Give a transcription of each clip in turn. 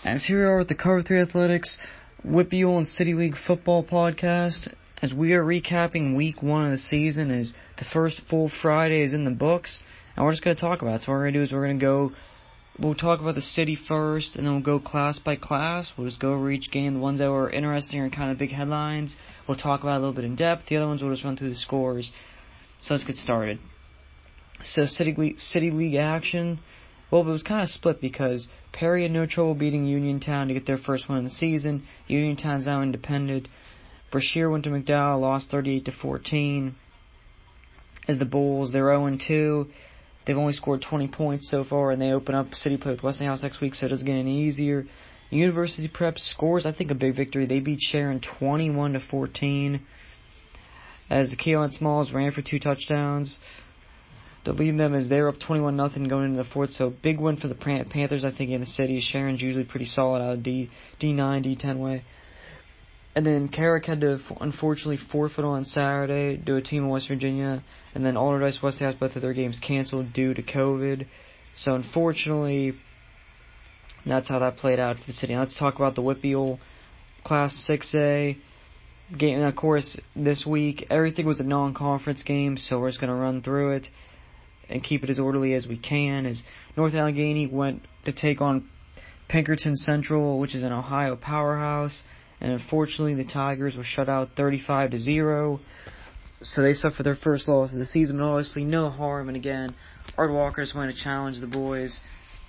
As here we are with the Cover 3 Athletics WPIAL and City League Football Podcast, as we are recapping week 1 of the season, as the first full Friday is in the books, and we're just going to talk about it. So what we're going to do is we'll talk about the city first, and then we'll go class by class. We'll just go over each game, the ones that were interesting or kind of big headlines. We'll talk about it a little bit in depth. The other ones we'll just run through the scores. So let's get started. So City League action. Well, it was kind of split because Perry had no trouble beating Uniontown to get their first win of the season. Uniontown's now independent. Brashear went to McDowell, lost 38-14. As the Bulls, they're 0-2. They've only scored 20 points so far, and they open up City play with Westinghouse next week, so it doesn't get any easier. University Prep scores, I think, a big victory. They beat Sharon 21-14. As the Keon Smalls ran for 2 touchdowns to lead them, as they're up 21-0 going into the fourth. So big win for the Panthers, I think, in the city. Sharon's usually pretty solid out of D9, D10 way. And then Carrick had to unfortunately forfeit on Saturday to a team in West Virginia. And then Allderdice Westinghouse, both of their games canceled due to COVID. So unfortunately, that's how that played out for the city. Now let's talk about the WPIAL Class 6A game. And of course, this week, everything was a non-conference game, so we're just going to run through it and keep it as orderly as we can. As North Allegheny went to take on Pinkerton Central, which is an Ohio powerhouse, and unfortunately the Tigers were shut out 35-0, so they suffered their first loss of the season. But obviously no harm, and again, Art Walker just went to challenge the boys.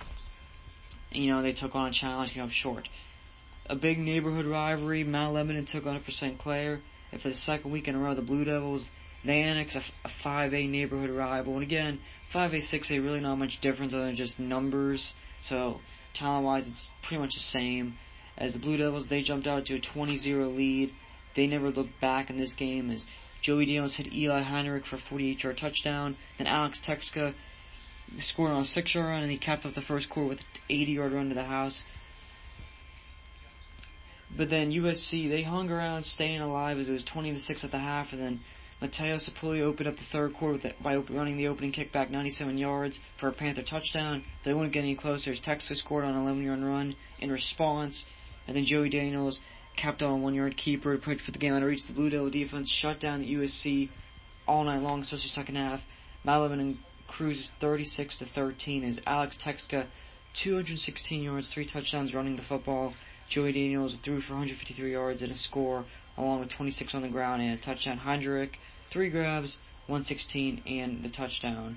They took on a challenge, came up short. A big neighborhood rivalry, Mount Lebanon took on St. Clair, and for the second week in a row, the Blue Devils, they annex a 5A neighborhood rival. And again, 5A, 6A, really not much difference other than just numbers. So, talent-wise, it's pretty much the same. As the Blue Devils, they jumped out to a 20-0 lead. They never looked back in this game as Joey Daniels hit Eli Heinrich for a 48-yard touchdown. Then Alex Texka scored on a 6-yard run, and he capped off the first quarter with an 80-yard run to the house. But then USC, they hung around, staying alive as it was 20-6 at the half, and then Mateo Sapulli opened up the third quarter by running the opening kickback 97 yards for a Panther touchdown. They wouldn't get any closer as Texas scored on an 11-yard run in response, and then Joey Daniels capped on a 1-yard keeper to put the game out of reach. The Blue Devil defense shut down the USC all night long, especially second half. Mount Lebanon cruises 36-13 as Alex Texka 216 yards, 3 touchdowns running the football. Joey Daniels threw for 153 yards and a score, along with 26 on the ground and a touchdown. Heinrich, 3 grabs, 116, and the touchdown.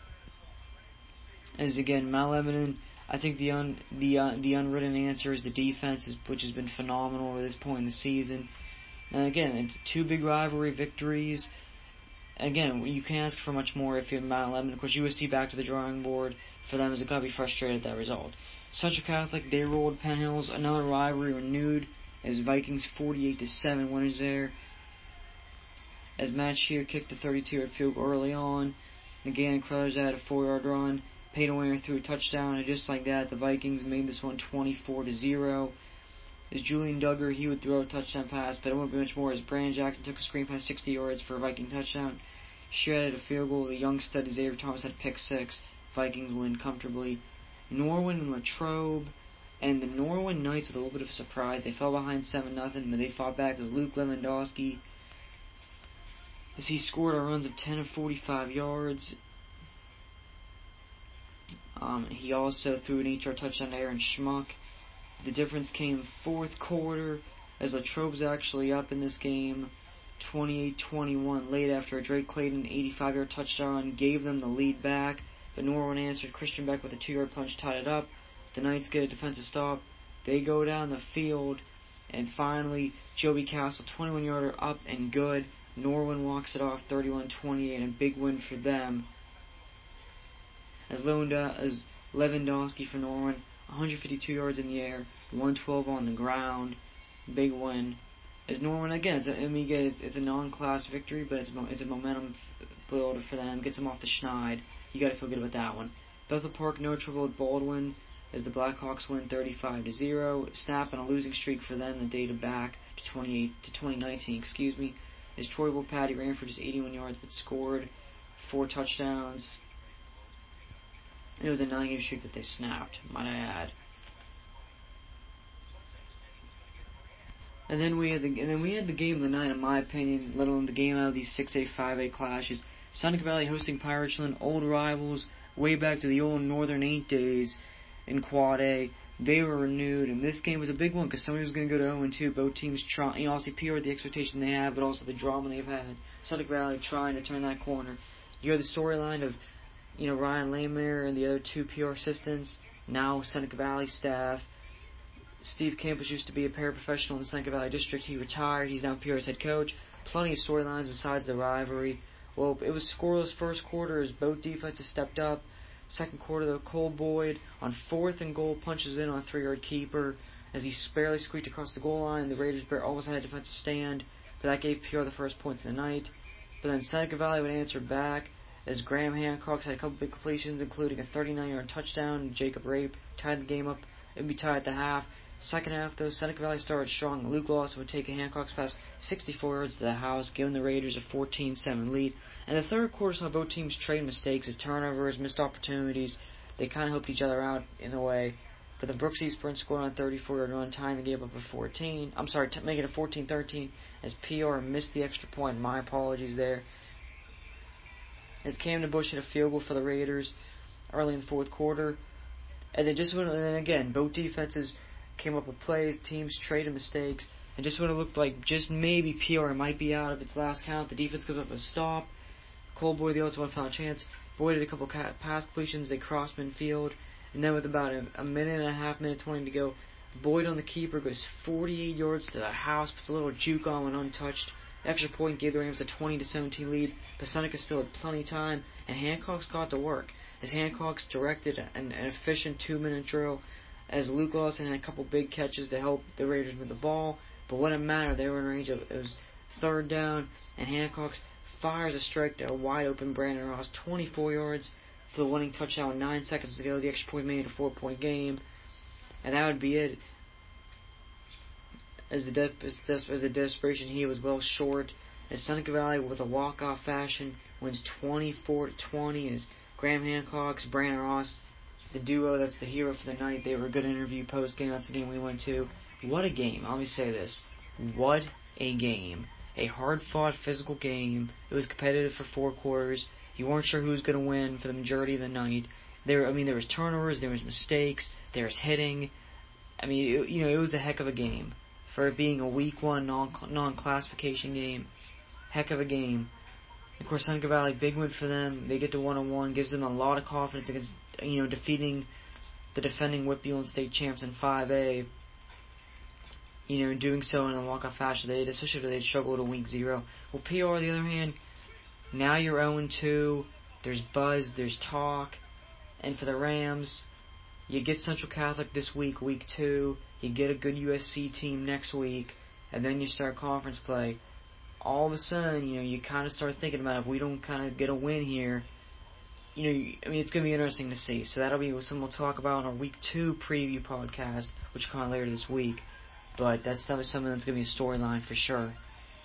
As again, Mount Lebanon, I think the unwritten answer is the defense, which has been phenomenal at this point in the season. And again, it's 2 big rivalry victories. Again, you can't ask for much more if you're Mount Lebanon. Of course, USC back to the drawing board for them, as it got to be frustrated at that result. Central Catholic, they rolled Penn Hills, another rivalry renewed as Vikings 48-7 winners there. As Matt Shear kicked the 32-yard field goal early on. Again, Crothers had a 4-yard run. Peyton Waring threw a touchdown, and just like that, the Vikings made this one 24-0. As Julian Duggar, he would throw a touchdown pass, but it wouldn't be much more as Brandon Jackson took a screen pass 60 yards for a Viking touchdown. Shear had a field goal. The young stud Xavier Thomas had pick 6. Vikings win comfortably. Norwin and Latrobe, and the Norwin Knights with a little bit of a surprise. They fell behind 7-0, but they fought back as Luke Lewandowski, as he scored on runs of 10 of 45 yards. He also threw an 8-yard touchdown to Aaron Schmuck. The difference came fourth quarter, as Latrobe's actually up in this game, 28-21, late after a Drake Clayton 85-yard touchdown gave them the lead back. But Norwin answered. Christian Beck with a 2-yard plunge tied it up. The Knights get a defensive stop. They go down the field. And finally, Joey Castle, 21-yarder up and good. Norwin walks it off 31-28. A big win for them. As Lewandowski for Norwin, 152 yards in the air, 112 on the ground. Big win. As Norwin, again, it's a non-class victory, but it's a momentum builder for them. Gets them off the schneid. You got to feel good about that one. Bethel Park, no trouble with Baldwin as the Blackhawks win 35-0. Snap on a losing streak for them that dated back to 2019. As Troy Patty ran for just 81 yards but scored 4 touchdowns. And it was a 9-game streak that they snapped, might I add. And then we had the game of the night, in my opinion, let alone the game out of these 6A, 5A clashes. Seneca Valley hosting Pirate Richland, old rivals, way back to the old Northern 8 days in Quad A. They were renewed, and this game was a big one because somebody was going to go to 0-2. Both teams trying, obviously PR the expectation they have, but also the drama they've had. Seneca Valley trying to turn that corner. You have the storyline of, Ryan Laymer and the other two PR assistants, now Seneca Valley staff. Steve Campus used to be a paraprofessional in the Seneca Valley District. He retired. He's now PR's head coach. Plenty of storylines besides the rivalry. Well, it was scoreless first quarter as both defenses stepped up. Second quarter, though, Cole Boyd on 4th and goal punches in on a 3-yard keeper as he barely squeaked across the goal line. The Raiders almost had a defensive stand, but that gave PR the first points of the night. But then Seneca Valley would answer back as Graham Hancock had a couple big completions, including a 39-yard touchdown. Jacob Rape tied the game up. It would be tied at the half. Second half, though, Seneca Valley started strong. Luke Lawson would take a Hancock's pass 64 yards to the house, giving the Raiders a 14-7 lead. And the third quarter saw both teams trade mistakes as turnovers, missed opportunities. They kind of helped each other out in a way. But the Brooks East Sprint scored on a 34-yard run, tying the game up at 14. Making it 14-13 as PR missed the extra point. My apologies there. As Camden Bush hit a field goal for the Raiders early in the fourth quarter. And then again, both defenses came up with plays, teams traded mistakes, and just when it looked like just maybe PR might be out of its last count, the defense comes up with a stop. Cole Boyd, the other one, found a chance, avoided a couple pass completions, they crossed midfield, and then with about a minute and a half, minute 20 to go, Boyd on the keeper goes 48 yards to the house, puts a little juke on when untouched. The extra point gave the Rams a 20-17 lead, but Seneca still had plenty of time, and Hancock's got to work, as Hancock's directed an efficient 2-minute drill, as Luke Lawson had a couple big catches to help the Raiders with the ball, but when it mattered, they were in range of, it was third down, and Hancock's fires a strike to a wide-open Brandon Ross, 24 yards for the winning touchdown with 9 seconds to go. The extra point made it a 4-point game, and that would be it. As the desperation here was well short, as Seneca Valley, with a walk-off fashion, wins 24-20, as Graham Hancock's Brandon Ross, the duo that's the hero for the night. They were a good interview post-game. That's the game we went to. What a game. Let me say this. What a game. A hard-fought, physical game. It was competitive for 4 quarters. You weren't sure who was going to win for the majority of the night. There was turnovers, there was mistakes, there was hitting. It was a heck of a game. For it being a week 1 non-classification game. Heck of a game. Of course, Seneca Valley, big win for them. They get to 1-1, gives them a lot of confidence against, defeating the defending Whitfield State champs in 5A. Doing so in a walk-off fashion, especially if they struggled in week 0. Well, PR, on the other hand, now you're 0-2. There's buzz, there's talk, and for the Rams, you get Central Catholic this week, week 2. You get a good USC team next week, and then you start conference play. All of a sudden, you kind of start thinking about if we don't kind of get a win here, it's going to be interesting to see. So that'll be something we'll talk about on our Week 2 preview podcast, which will come out later this week. But that's something that's going to be a storyline for sure.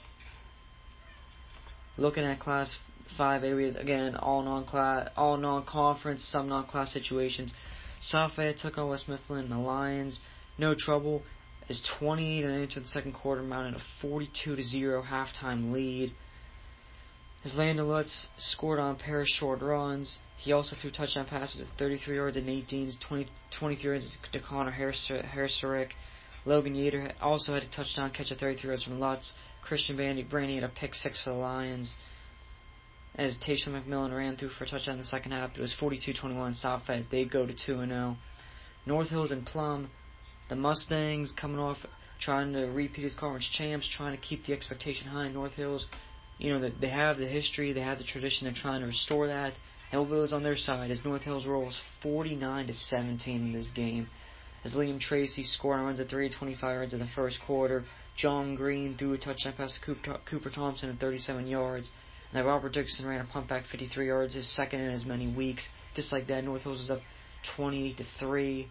Looking at Class 5A, again, all non-conference, some non-class situations. South Fayette took on West Mifflin and the Lions. No trouble. Is 28 and into the second quarter, mounted a 42-0 halftime lead. As Landon Lutz scored on a pair of short runs. He also threw touchdown passes at 33 yards and 18s, 23 yards to Connor Harriserick. Logan Yater also had a touchdown catch at 33 yards from Lutz. Christian Brandy had a pick 6 for the Lions. As Tayshawn McMillan ran through for a touchdown in the second half, it was 42-21 South Fayette. They go to 2-0. North Hills and Plum. The Mustangs coming off trying to repeat as conference champs, trying to keep the expectation high in North Hills. They have the history, they have the tradition, they're trying to restore that. Hillville is on their side as North Hills rolls 49-17 in this game. As Liam Tracy scored on runs at 325 yards in the first quarter. John Green threw a touchdown pass to Cooper Thompson at 37 yards. And then Robert Dixon ran a pump back 53 yards, his second in as many weeks. Just like that, North Hills is up 28-3.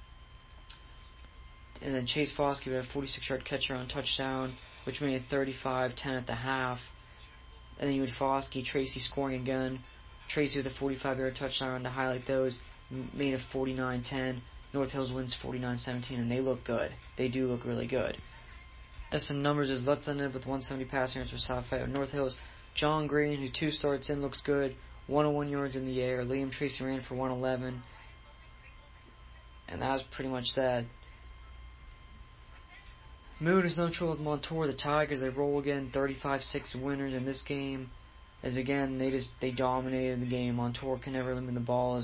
And then Chase Foskey with a 46-yard catcher on touchdown, which made it 35-10 at the half. And then you had Foskey, Tracy scoring again. Tracy with a 45-yard touchdown run to highlight those, made it 49-10. North Hills wins 49-17, and they look good. They do look really good. As some numbers is let's end it with 170 passing yards for South Fayette. North Hills, John Green, who 2 starts in, looks good. 101 yards in the air. Liam Tracy ran for 111. And that was pretty much that. Moon is no trouble with Montour. The Tigers, they roll again. 35-6 winners in this game. As again, they dominated the game. Montour can never limit the ball.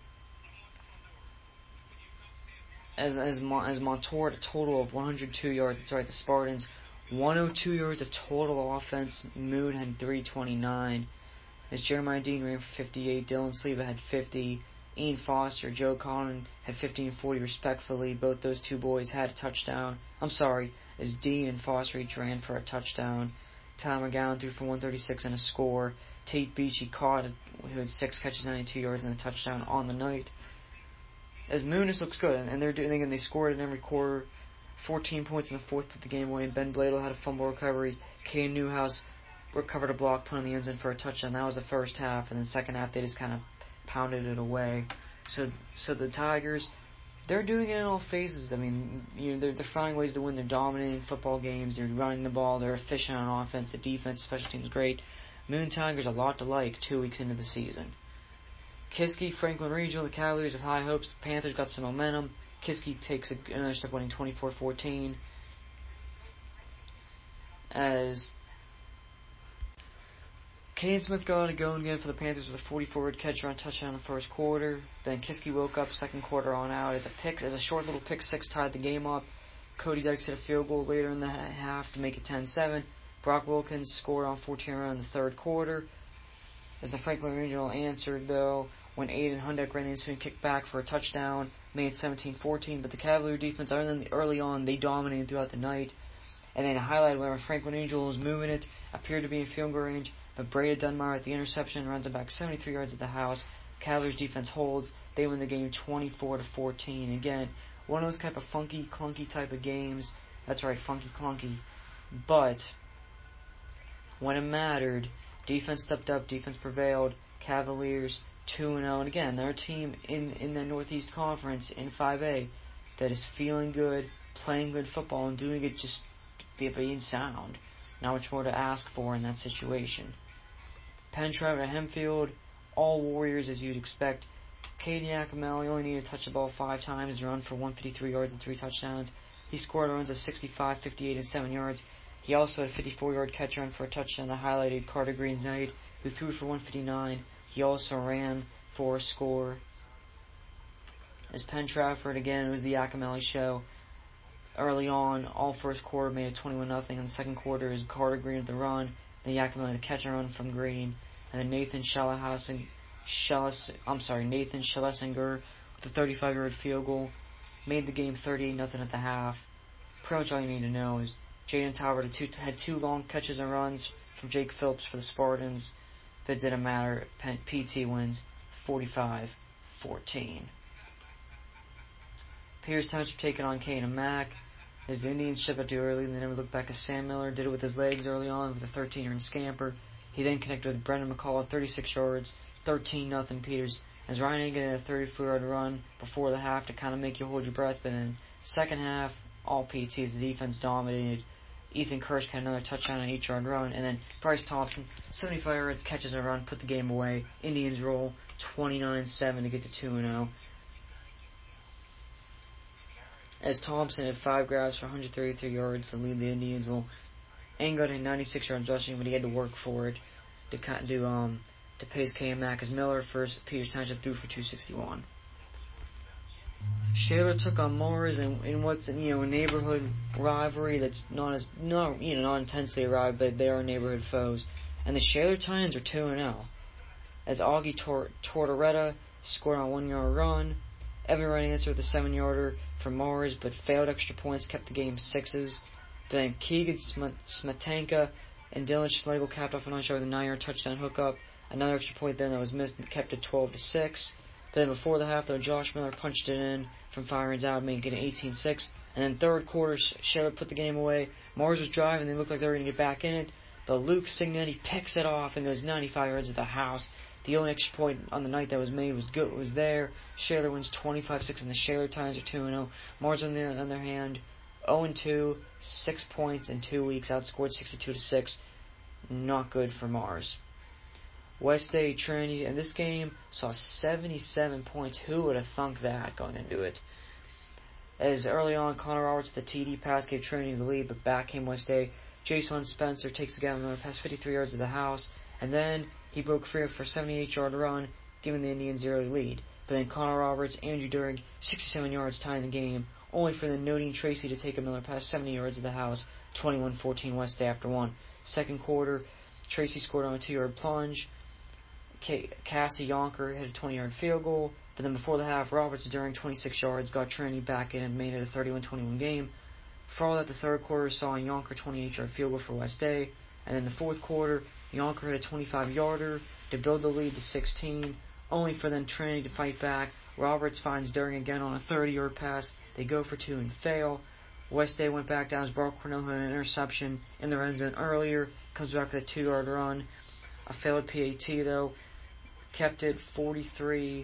As Montour had a total of 102 yards. That's right, the Spartans. 102 yards of total offense. Moon had 329. As Jeremiah Dean ran for 58. Dylan Sleva had 50. Ian Foster, Joe Connon had 50 and 40 respectfully. Both those two boys had a touchdown. As Dean and Foster each ran for a touchdown. Tyler McGowan threw for 136 and a score. Tate Beachy who had 6 catches, 92 yards and a touchdown on the night. As Moonis looks good, and they scored in every quarter. 14 points in the fourth, put the game away. And Ben Bladel had a fumble recovery. Kane Newhouse recovered a block, put in the end zone for a touchdown. That was the first half, and then the second half they just kind of pounded it away. So the Tigers, they're doing it in all phases. I mean, they're finding ways to win. They're dominating football games. They're running the ball. They're efficient on offense. The defense, special teams, great. Moon Tigers a lot to like 2 weeks into the season. Kiski, Franklin Regional, the Cavaliers have high hopes. The Panthers got some momentum. Kiski takes another step, winning 24-14. As Caden Smith got it going again for the Panthers with a 44-yard catch run touchdown in the first quarter. Then Kiski woke up second quarter on out as a short little pick six tied the game up. Cody Dykes hit a field goal later in the half to make it 10-7. Brock Wilkins scored on 14 in the third quarter. As the Franklin Regional answered, though, when Aiden Hundeck ran the ensuing kick back for a touchdown, made 17-14. But the Cavalier defense, other than early on, they dominated throughout the night. And then a highlight where Franklin Regional was moving it, appeared to be in field goal range, but Breda Dunbar at the interception runs it back 73 yards at the house. Cavaliers defense holds. They win the game 24-14. Again, one of those type of funky, clunky type of games. That's right, funky, clunky. But when it mattered, defense stepped up, defense prevailed. Cavaliers 2-0. And again, they're a team in the Northeast Conference in 5A that is feeling good, playing good football, and doing it just being sound. Not much more to ask for in that situation. Penn Trafford at Hempfield, all Warriors as you'd expect. Caden Yakimelli only needed to touch the ball 5 times to run for 153 yards and 3 touchdowns. He scored runs of 65, 58, and 7 yards. He also had a 54-yard catch run for a touchdown that highlighted Carter Green's night, who threw for 159. He also ran for a score. As Penn Trafford, again, it was the Yakimelli show. Early on, all first quarter made it 21-0. In the second quarter, is Carter Green with the run, then Yakimelli the catch and run from Green, and then Nathan Schlesinger with a 35-yard field goal made the game 38-0 at the half. Pretty much all you need to know is Jaden Talbot had 2 long catches and runs from Jake Phillips for the Spartans, but it didn't matter. PT wins 45-14. Pierce Township taking on Kane and Mack. As the Indians shipped out too early, and they never looked back. As Sam Miller did it with his legs early on with a 13-yard scamper. He then connected with Brendan McCall at 36 yards, 13-0 Peters. As Ryan Egan had a 34-yard run before the half to kind of make you hold your breath, but in the second half, all PTs, the defense dominated. Ethan Kirsch had another touchdown and 8-yard run, and then Bryce Thompson, 75 yards, catches a run, put the game away. Indians roll 29-7 to get to 2-0. As Thompson had 5 grabs for 133 yards to lead the Indians. Well, England had 96 yards rushing, but he had to work for it to pace Cam Mack. As Miller first, Peters Township threw for 261. Shaler took on Mars in what's a neighborhood rivalry that's not intensely a rivalry, but they are neighborhood foes. And the Shaler Titans are 2-0. As Augie Tortoretta scored on a 1-yard run. Evan Wright answered with a 7-yarder for Mars, but failed extra points, kept the game 6s. Then Keegan Smetanka and Dylan Schlegel capped off a 9-yard with a 9-yard touchdown hookup. Another extra point then that was missed and kept it 12-6. But then before the half, though, Josh Miller punched it in from 5 yards out, making it 18-6. And then third quarter, Shaler put the game away. Mars was driving, they looked like they were going to get back in it. But Luke Signetti picks it off and goes 95 yards at the house. The only extra point on the night that was made was there. Shaler wins 25-6, and the Shaler Titans are 2-0. Mars, on the other hand, 0-2, 6 points in 2 weeks, outscored 62-6. Not good for Mars. West Day Trinity in this game saw 77 points. Who would have thunk that going into it? As early on, Connor Roberts, the TD pass gave Trinity the lead, but back came West Day. Jason Spencer takes the Gavin Miller pass 53 yards to the house, and then he broke free for a 78-yard run, giving the Indians the early lead. But then Connor Roberts, Andrew During, 67 yards tying the game, only for the Nodine Tracy to take a Miller pass 70 yards to the house, 21-14 West Day after one. Second quarter, Tracy scored on a 2-yard plunge. Cassie Yonker hit a 20-yard field goal, but then before the half, Roberts, during 26 yards, got Trinity back in and made it a 31-21 game. For all that, the third quarter saw a Yonker 28-yard field goal for West Day, and in the fourth quarter, Yonker hit a 25-yarder to build the lead to 16, only for then Trinity to fight back. Roberts finds During again on a 30-yard pass. They go for two and fail. West Day went back down as Brock Cornell had an interception in the red zone earlier. Comes back with a 2-yard run. A failed PAT, though. Kept it 43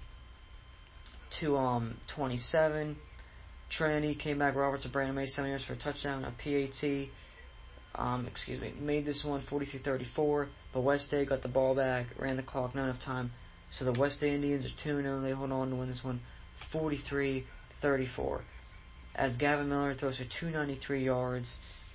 to 27. Trinity came back. Roberts and Brandon made 7 yards for a touchdown. A PAT. Made this one 43-34. But West Day got the ball back, ran the clock, not enough time. So the West Day Indians are 2-0. They hold on to win this one 43-34. As Gavin Miller throws for 293 yards.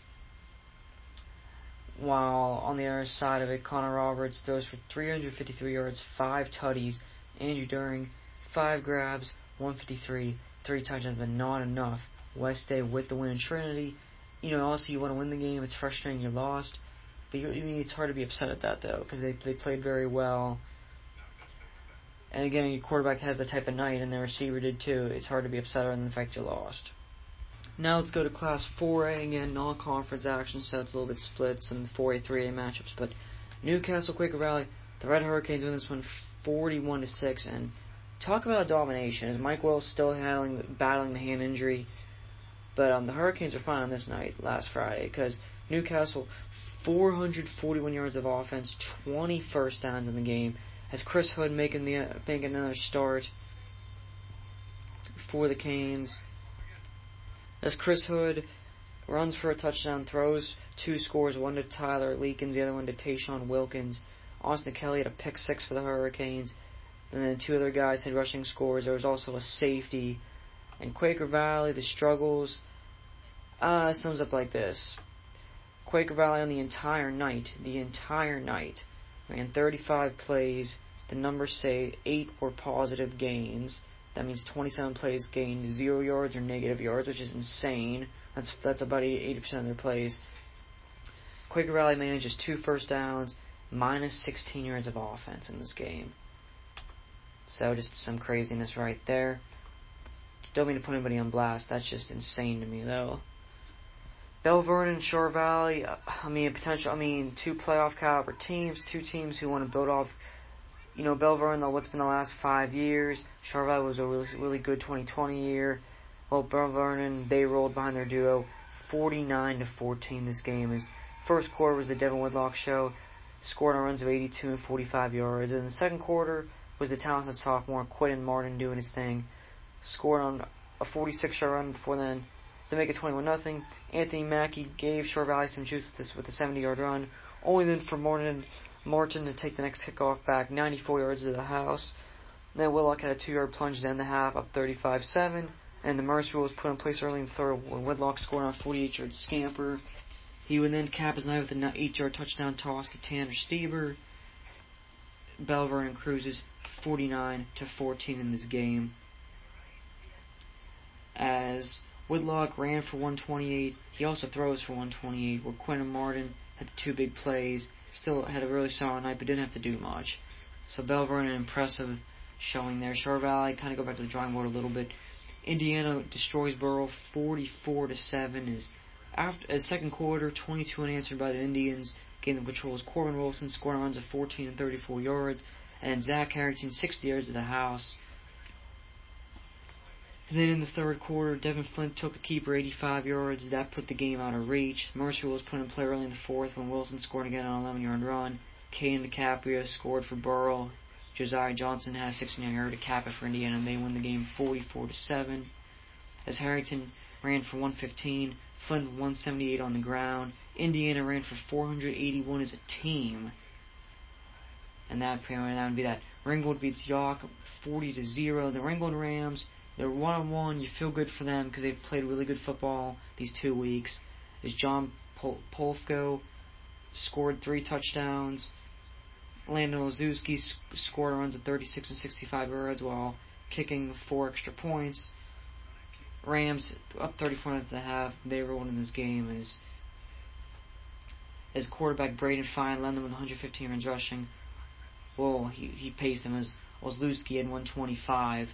While on the other side of it, Connor Roberts throws for 353 yards, 5 tutties. Andrew During, 5 grabs, 153, 3 touchdowns, but not enough. West Day with the win in Trinity. Also you want to win the game. It's frustrating you lost. But it's hard to be upset at that, though, because they played very well. And again, your quarterback has the type of night, and the receiver did too. It's hard to be upset other than the fact you lost. Now let's go to Class 4A again, non-conference action, so it's a little bit split, some 4A, 3A matchups. But Newcastle, Quaker Valley, the Red Hurricanes win this one 41-6, and talk about domination. As Mike Wells still battling the hand injury, but the Hurricanes are fine on this night, last Friday, because Newcastle 441 yards of offense, 20 first downs in the game. As Chris Hood making another start for the Canes. As Chris Hood runs for a touchdown, throws 2 scores, one to Tyler Leakins, the other one to Tayshawn Wilkins. Austin Kelly had a pick 6 for the Hurricanes. And then 2 other guys had rushing scores. There was also a safety. And Quaker Valley, the struggles, sums up like this. Quaker Valley on the entire night, ran 35 plays. The numbers say 8 were positive gains. That means 27 plays gained 0 yards or negative yards, which is insane. That's about 80% of their plays. Quaker Valley manages 2 first downs, minus 16 yards of offense in this game. So just some craziness right there. Don't mean to put anybody on blast. That's just insane to me, though. Bell Vernon and Shore Valley, 2 playoff caliber teams, 2 teams who want to build off, Bell Vernon, what's been the last 5 years. Shore Valley was a really good 2020 year. Well, Bell Vernon, they rolled behind their duo 49-14 this game. His first quarter was the Devin Woodlock show, scored on runs of 82 and 45 yards. And the second quarter was the talented sophomore Quentin Martin doing his thing, scored on a 46-yard run before then to make it 21-0. Anthony Mackey gave Shore Valley some juice with a 70-yard run, only then for Martin to take the next kickoff back 94 yards to the house. Then Woodlock had a 2-yard plunge to end the half, up 35-7, and the Mercer was put in place early in the third when Woodlock scored on a 48-yard scamper. He would then cap his night with an 8-yard touchdown toss to Tanner Stever. Bell Vernon cruises 49-14 in this game. As Woodlock ran for 128, he also throws for 128, where Quentin Martin had the 2 big plays, still had a really solid night, but didn't have to do much. So Bell Vernon, impressive showing there. Shore Valley kind of go back to the drawing board a little bit. Indiana destroys Burrell 44-7. As second quarter, 22 unanswered by the Indians, gained the controls. Corbin Wilson scoring runs of 14 and 34 yards, and Zach Harrington 60 yards to the house. And then in the third quarter, Devin Flint took a keeper 85 yards. That put the game out of reach. Mercer was put in play early in the fourth when Wilson scored again on an 11-yard run. Caden DiCaprio scored for Burrell. Josiah Johnson had a 16-yard to cap it for Indiana, and they win the game 44-7. As Harrington ran for 115. Flint 178 on the ground. Indiana ran for 481 as a team. And that would be that. Ringgold beats York 40-0. The Ringgold Rams, they're 1-1. You feel good for them because they've played really good football these 2 weeks. As John Polfko scored 3 touchdowns. Landon Olszewski scored runs of 36 and 65 yards while kicking 4 extra points. Rams up 34 at the half. They were winning this game as quarterback Braden Fine led them with 115 runs rushing. Well, he paced them as Olszewski had 125.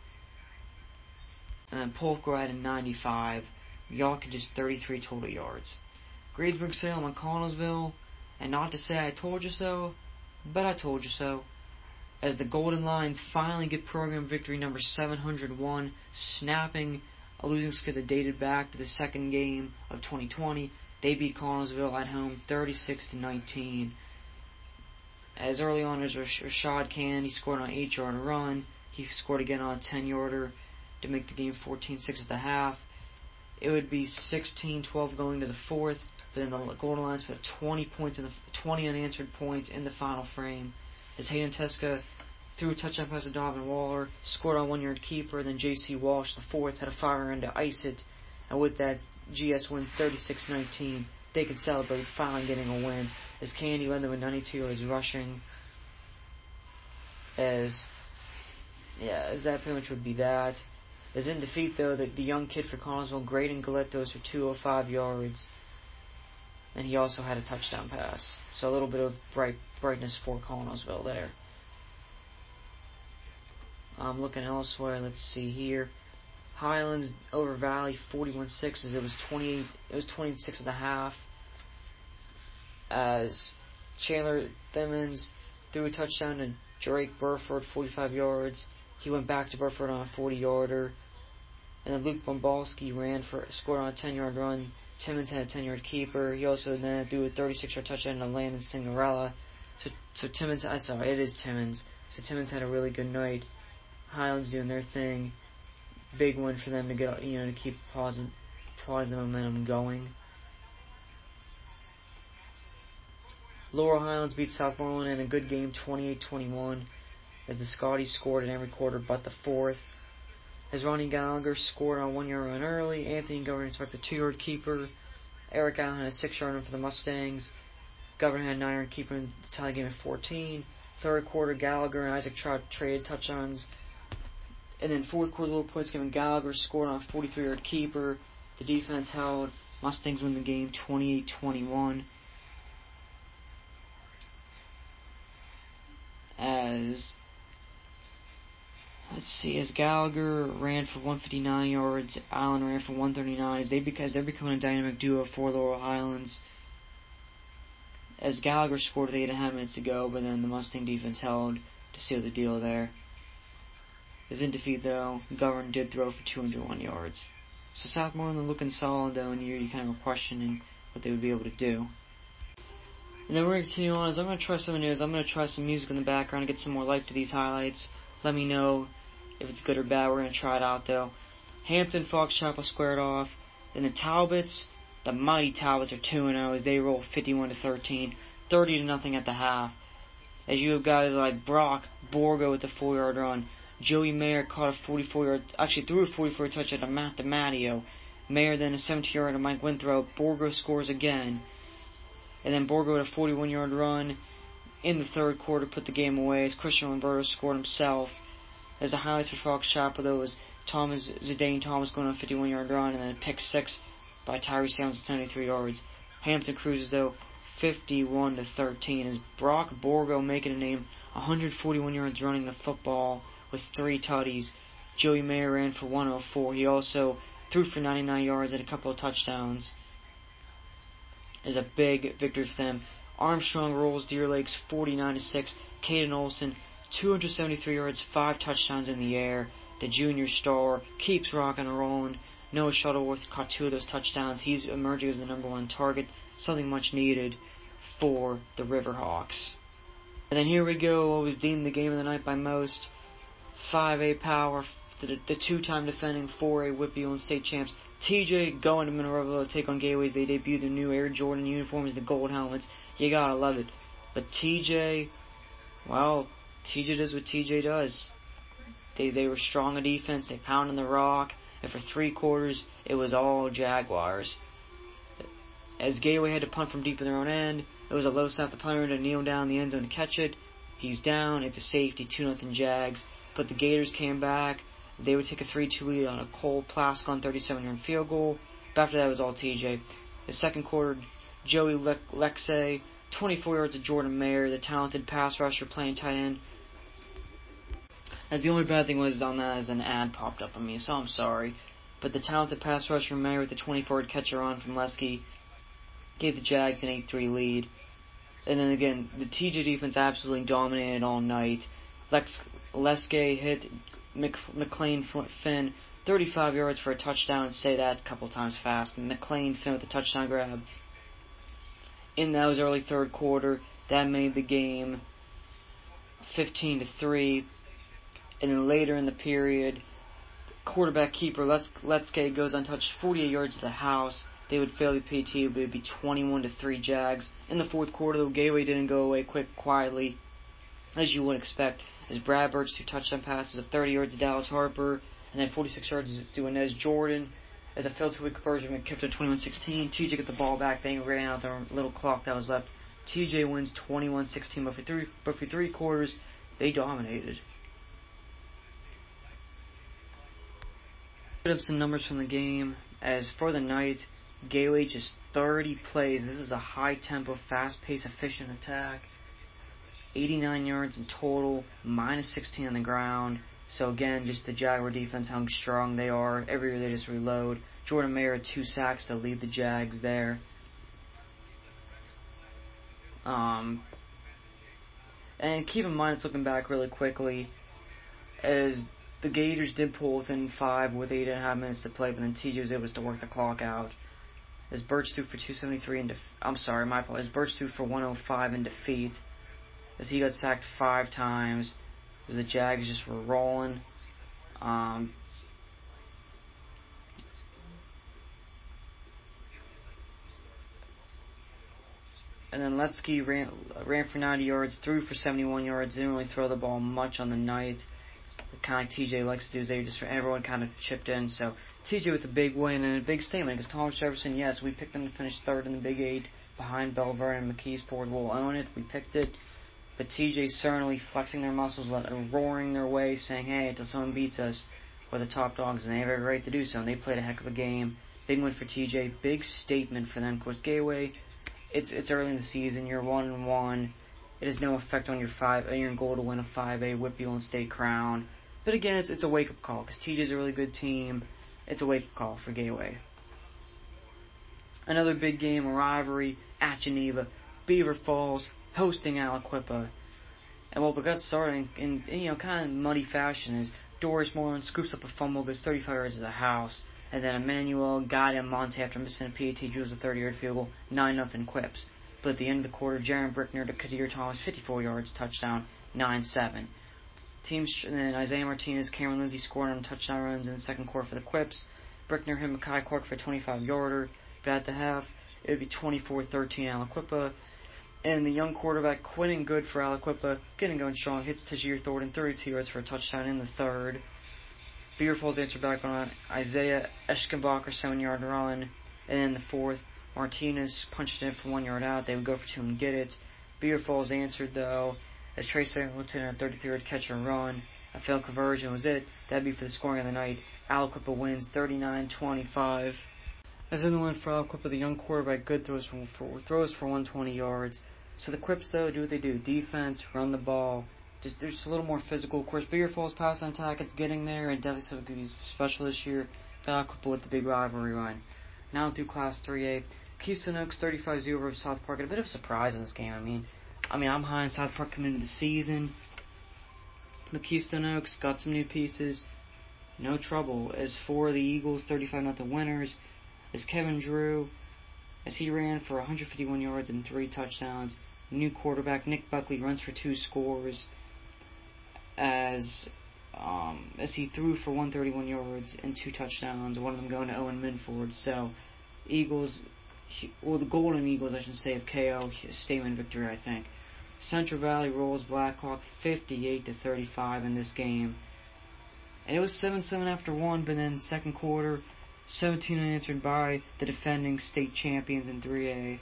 And then Polfko had 95. York had just 33 total yards. Greensburg-Salem and Connellsville. And not to say I told you so, but I told you so. As the Golden Lions finally get program victory number 701, snapping a losing skid that dated back to the second game of 2020. They beat Connellsville at home 36-19. As early on as Rashad Cannon, he scored on an 8-yard run. He scored again on a 10-yarder to make the game 14-6 at the half. It would be 16-12 going to the fourth, but then the Golden Lions put 20 unanswered points in the final frame. As Hayden Teska threw a touchdown pass to Donovan Waller, scored on 1-yard keeper, then J.C. Walsh, the fourth, had a 5-run to ice it. And with that, GS wins 36-19. They can celebrate finally getting a win, as Candy led them with 92 yards rushing. As that pretty much would be that. As in defeat, though, the young kid for Connellsville, Graydon Galettos, for 205 yards. And he also had a touchdown pass. So a little bit of brightness for Connellsville there. Looking elsewhere, let's see here. Highlands over Valley 41-6 as it was 26 at the half. As Chandler Thimmons threw a touchdown to Drake Burford, 45 yards. He went back to Burford on a 40-yarder. And then Luke Bombalski scored on a 10-yard run. Timmons had a 10-yard keeper. He also then threw a 36-yard touchdown to Landon Cinderella. So Timmons, it is Timmons. So Timmons had a really good night. Highlands doing their thing. Big win for them to get, to keep positive momentum going. Laurel Highlands beat Southmoreland in a good game, 28-21, as the Scotties scored in every quarter but the fourth. As Ronnie Gallagher scored on a 1-yard run early, Anthony Governor struck the 2-yard keeper. Eric Allen had a 6-yard run for the Mustangs. Governor had a 9-yard keeper in the tie game at 14. Third quarter, Gallagher and Isaac Trout traded touchdowns. And then fourth quarter, little points given. Gallagher scored on a 43-yard keeper. The defense held. Mustangs win the game 28-21. As Gallagher ran for 159 yards, Allen ran for 139. As they're becoming a dynamic duo for Laurel Highlands. As Gallagher scored with 8.5 minutes to go, but then the Mustang defense held to seal the deal there. As in defeat, though, Govern did throw for 201 yards. So Southmoreland looking solid, though, and you kind of were questioning what they would be able to do. And then we're going to continue on. As I'm going to try some news, I'm going to try some music in the background to get some more life to these highlights. Let me know if it's good or bad. We're going to try it out, though. Hampton Fox Chapel squared off. Then the Talbots, the mighty Talbots, are 2-0 as they roll 51-13, 30-0 at the half. As you have guys like Brock Borgo with the 4-yard run. Joey Mayer caught a 44-yard, actually threw a 44-yard touchdown to Matt DiMatteo. Mayer then a 17-yard to Mike Winthrop. Borgo scores again. And then Borgo with a 41-yard run in the third quarter put the game away as Christian Lamberto scored himself. As the highlights for Fox Chapel, though, was Zidane Thomas going on a 51-yard run and then a pick six by Tyree Sanders with 73 yards. Hampton cruises, though, 51-13 as Brock Borgo making a name, 141 yards running the football with 3 tutties. Joey Mayer ran for 104. He also threw for 99 yards and a couple of touchdowns. Is a big victory for them. Armstrong rolls Deer Lakes 49-6. Caden Olson 273 yards, 5 touchdowns in the air. The junior star keeps rocking and rolling. Noah Shuttleworth caught 2 of those touchdowns. He's emerging as the number 1 target, something much needed for the Riverhawks. And then here we go, what was deemed the game of the night by most. 5A power, the 2-time defending 4A Whitby State champs, TJ going to Minerva to take on Gateway. They debut the new Air Jordan uniforms, the gold helmets. You gotta love it. But TJ, well, TJ does what TJ does. They were strong on defense. They pounded the rock. And for 3 quarters, it was all Jaguars. As Gateway had to punt from deep in their own end, it was a low snap. The punter to kneel down in the end zone to catch it. He's down. It's a safety. 2-0 Jags. But the Gators came back. They would take a 3-2 lead on a Cole Plaskon 37-yard field goal. But after that, it was all TJ. The second quarter, Joey Lexay, 24 yards to Jordan Mayer, the talented pass rusher playing tight end. As the only bad thing was on that is an ad popped up on me, so I'm sorry. But the talented pass rusher Mayer with the 24-yard catcher on from Lesky gave the Jags an 8-3 lead. And then again, the TJ defense absolutely dominated all night. Lesky hit McLean Finn 35 yards for a touchdown, and say that a couple times fast. McLean Finn with the touchdown grab. And that was early third quarter. That made the game 15-3. And then later in the period, quarterback keeper Letske goes untouched, 48 yards to the house. They would fail the PT, but it would be 21-3 Jags. In the fourth quarter, though, Gateway didn't go away quietly, as you would expect, as Brad Birch 2 touchdown passes of 30 yards to Dallas Harper, and then 46 yards to Inez Jordan. As a failed 2-week conversion, it kept it 21-16. TJ got the ball back. They ran out the little clock that was left. TJ wins 21-16, but for 3 quarters, they dominated. Put up some numbers from the game. As for the night, Gateway just 30 plays. This is a high-tempo, fast-paced, efficient attack. 89 yards in total, minus 16 on the ground. So again, just the Jaguar defense, how strong they are. Every year they just reload. Jordan Mayer had 2 sacks to lead the Jags there. And keep in mind, it's looking back really quickly, as the Gators did pull within 5 with 8.5 minutes to play, but then TJ was able to work the clock out. As Birch threw for 273 As Birch threw for 105 in defeat, as he got sacked 5 times, as the Jags just were rolling. And then Letsky ran for 90 yards, threw for 71 yards, didn't really throw the ball much on the night. Kind of like TJ likes to do, everyone kind of chipped in. So TJ with a big win and a big statement, because Thomas Jefferson, yes, we picked them to finish 3rd in the Big 8 behind Belvern and McKeesport. We'll own it. We picked it. But TJ certainly flexing their muscles, roaring their way, saying, hey, until someone beats us, we're the top dogs, and they have every right to do so. And they played a heck of a game. Big win for TJ. Big statement for them. Of course, Gateway, it's early in the season. You're 1-1. It has no effect on your goal to win a 5A Whitfield State crown. But again, it's a wake-up call, because TJ's a really good team. It's a wake-up call for Gateway. Another big game, a rivalry at Geneva. Beaver Falls hosting Aliquippa. And what got started in kind of muddy fashion is Doris Moreland scoops up a fumble, goes 35 yards to the house. And then Emmanuel Monte, after missing a PAT, drills a 30-yard field goal, 9-0 Quips. But at the end of the quarter, Jaron Brickner to Kadir Thomas, 54 yards, touchdown, 9-7. And then Isaiah Martinez, Cameron Lindsay scored on touchdown runs in the second quarter for the Quips. Brickner hit Makai Clark for a 25-yarder. But at the half, it would be 24-13 Aliquippa. And the young quarterback, Quinton Good for Aliquippa, getting going strong, hits Tajir Thornton 32 yards for a touchdown in the third. Beaver Falls answered back on Isaiah Eschenbacher 7-yard run. And in the fourth, Martinez punched it in for 1 yard out. They would go for 2 and get it. Beaver Falls answered, though, as Trey Singleton had a 33-yard catch and run. A failed conversion was it. That'd be for the scoring of the night. Aliquippa wins 39-25. As in the win for Aliquippa, the young quarterback Good throws for 120 yards. So the Quips, though, do what they do. Defense, run the ball. They're just a little more physical. Of course, Beaver Falls pass on attack, it's getting there, and definitely some good special this year. Aliquippa with the big rivalry run. Now through Class 3A. Keystone Oaks 35-0 over South Park. And a bit of a surprise in this game. I mean, I'm high on South Park coming into the season. But Keystone Oaks got some new pieces. No trouble. As for the Eagles, 35-0 winners. As Kevin Drew, as he ran for 151 yards and 3 touchdowns. New quarterback Nick Buckley runs for 2 scores. As as he threw for 131 yards and 2 touchdowns, one of them going to Owen Minford. So, the Golden Eagles, I should say, of KO, statement victory, I think. Central Valley rolls Blackhawk 58-35 in this game. And it was 7-7 after one, but then second quarter, 17 unanswered by the defending state champions in 3A.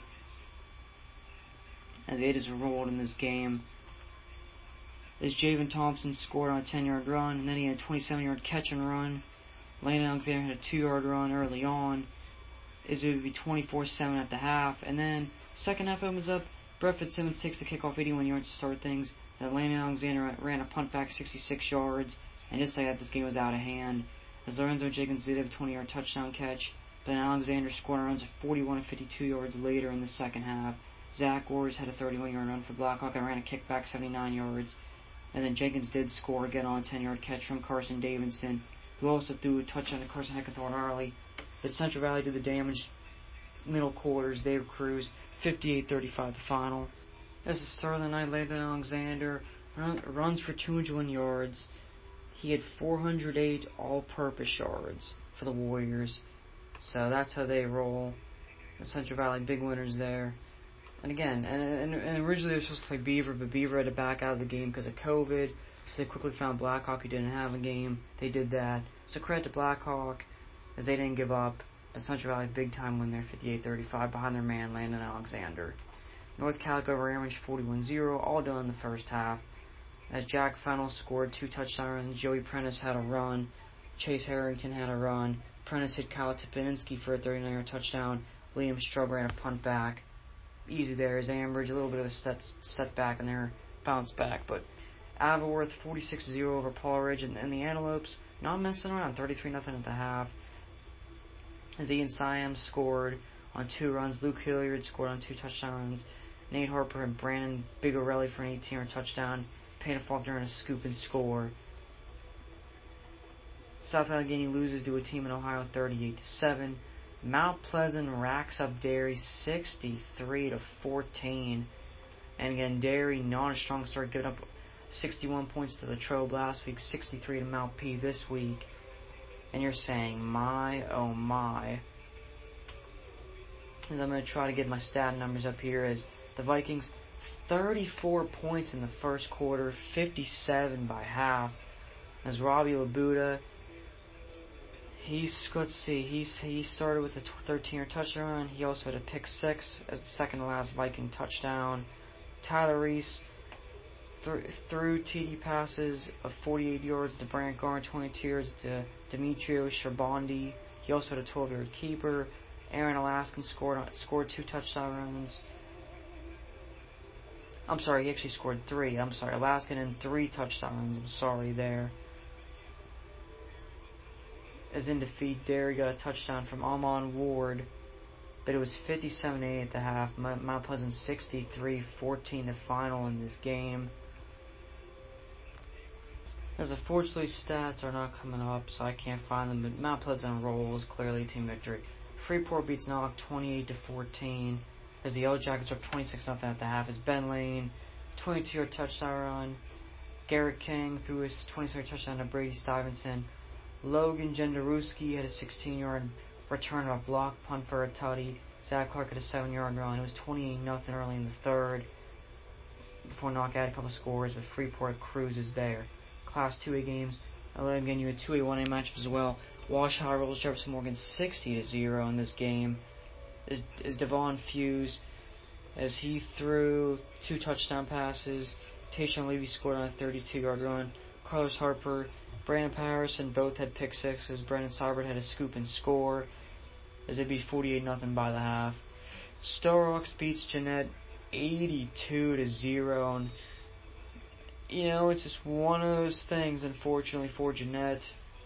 And they just rolled in this game. As Javen Thompson scored on a 10-yard run, and then he had a 27-yard catch and run. Landon Alexander had a 2-yard run early on. It would be 24-7 at the half. And then, second half opens up. Brett Fitzsimmons takes the kickoff 81 yards to start things. Then Landon Alexander ran a punt back 66 yards. And just like that, this game was out of hand. As Lorenzo Jenkins did have a 20-yard touchdown catch. But then Alexander scored runs of 41 and 52 yards later in the second half. Zach Wars had a 31-yard run for Blackhawk and ran a kickback 79 yards. And then Jenkins did score again on a 10-yard catch from Carson Davidson, who also threw a touchdown to Carson Heckathorn early. But Central Valley did the damage middle quarters. They would cruise 58-35 the final. As the start of the night, Landon Alexander runs for 201 yards. He had 408 all-purpose yards for the Warriors. So that's how they roll. The Central Valley big winners there. And again, and originally they were supposed to play Beaver, but Beaver had to back out of the game because of COVID. So they quickly found Blackhawk, who didn't have a game. They did that. So credit to Blackhawk, as they didn't give up. But Central Valley big time win there, 58-35 behind their man Landon Alexander. North Calico Ramage 41-0, all done in the first half. As Jack Fennell scored 2 touchdown runs, Joey Prentice had a run, Chase Harrington had a run. Prentice hit Kyle Topinski for a 39-yard touchdown. Liam Strub ran a punt back. Easy there as Ambridge, a little bit of a setback in their bounce back. But Aberworth 46-0 over Paul Ridge, and the Antelopes not messing around, 33-0 at the half. As Ian Siam scored on 2 runs, Luke Hilliard scored on 2 touchdown runs. Nate Harper and Brandon Bigorelli for an 18-yard touchdown. Payne Faulkner and a scoop and score. South Allegheny loses to a team in Ohio 38-7. Mount Pleasant racks up Derry 63-14. And again, Derry, not a strong start, giving up 61 points to Latrobe last week, 63 to Mount P this week. And you're saying, my, oh my. As I'm going to try to get my stat numbers up here, as the Vikings, 34 points in the first quarter, 57 by half. As Robbie Labuda, he started with a 13-yard touchdown run. He also had a pick 6 as the second to last Viking touchdown. Tyler Reese threw TD passes of 48 yards to Brant Garn, 22 yards to Demetrio Shabandi. He also had a 12-yard keeper. Aaron Alaskan scored 2 touchdown runs. I'm sorry, he actually scored 3. Alaskan and 3 touchdowns. there. As in defeat, Derry got a touchdown from Amon Ward, but it was 57-8 at the half. Mount Pleasant 63-14 the final in this game. As unfortunately stats are not coming up, so I can't find them, but Mount Pleasant rolls, clearly a team victory. Freeport beats Knock 28-14, as the Yellow Jackets are up 26-0 at the half. As Ben Lane, 22-yard touchdown run. Garrett King threw his 26-yard touchdown to Brady Stevenson. Logan Jenderowski had a 16-yard return on a block punt for a tutty. Zach Clark had a 7-yard run. It was 28-0 early in the third before Knock added a couple scores, but Freeport cruises there. Class 2A games, again, you had 2A 1A matchups as well. Wash High rolls Jefferson Morgan 60-0 in this game. As Devon Fuse, as he threw 2 touchdown passes. Tayshawn Levy scored on a 32-yard run. Carlos Harper, Brandon Patterson both had pick 6s. Brandon Seibert had a scoop and score, as it beat 48-0 by the half. Starhawks beats Jeanette 82-0. And, it's just one of those things, unfortunately, for Jeanette.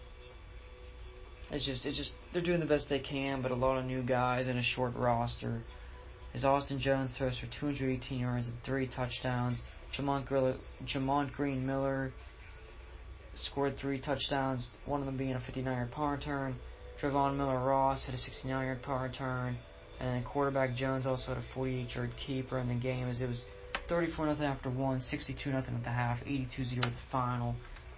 It's just they're doing the best they can, but a lot of new guys and a short roster. As Austin Jones throws for 218 yards and 3 touchdowns. Jamont Green Miller scored 3 touchdowns, one of them being a 59-yard punt return. Trevon Miller-Ross had a 69-yard punt return. And then quarterback Jones also had a 48-yard keeper in the game, as it was 34-0 after 1, 62-0 at the half, 82-0 at the final.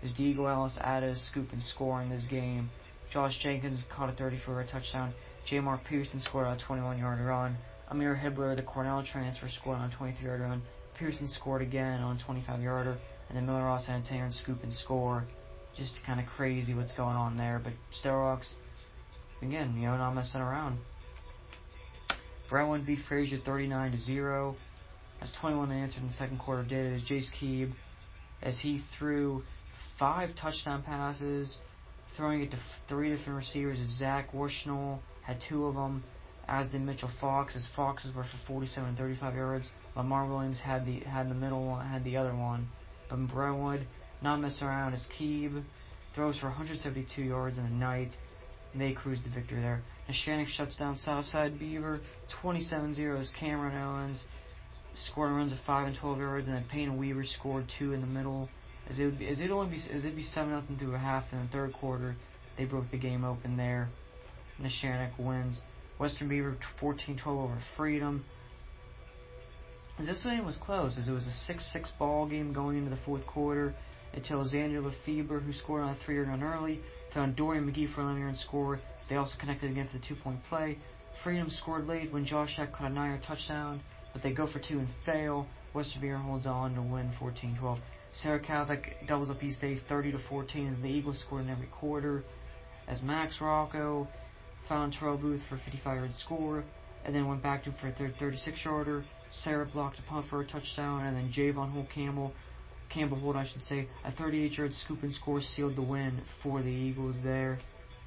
as Diego Ellis added a scoop and score in this game. Josh Jenkins caught a 30-for a touchdown. J. Mark Pearson scored on a 21-yard run. Amir Hibbler, the Cornell transfer, scored on a 23-yard run. Pearson scored again on a 25-yarder. And then Miller Ross had a 10-yard scoop and score. Just kind of crazy what's going on there. But Starhawks, again, not messing around. Brentwood beat Frazier 39-0. As 21 answered in the second quarter did as Jace Keeb, as he threw 5 touchdown passes, throwing it to 3 different receivers. As Zach Worschnell had 2 of them, as did Mitchell Fox. His Foxes were for 47 and 35 yards. Lamar Williams had the middle one, had the other one. But Brentwood, not messing around, as Keeb throws for 172 yards in the night. And they cruised to victory there. Neshannock shuts down Southside Beaver 27-0 as Cameron Owens scored runs of 5 and 12 yards, and then Payne Weaver scored 2 in the middle. It'd be 7-0 through a half in the third quarter. They broke the game open there. Neshannock wins. Western Beaver 14-12 over Freedom. As this game was close, as it was a 6-6 ball game going into the fourth quarter, until Xander Lefebvre, who scored on a 3-yard run early, found Dorian McGee for an 11-yard score. They also connected again for the 2-point play. Freedom scored late when Josh Eck caught a 9-yard touchdown, but they go for 2 and fail. Western Beaver holds on to win 14-12. Sarah Catholic doubles up East State 30-14 as the Eagles scored in every quarter. As Max Rocco found Terrell Booth for a 55-yard score, and then went back to him for a 36-yarder. Sarah blocked a punt for a touchdown, and then Javon Campbell Holt, a 38-yard scoop and score sealed the win for the Eagles there.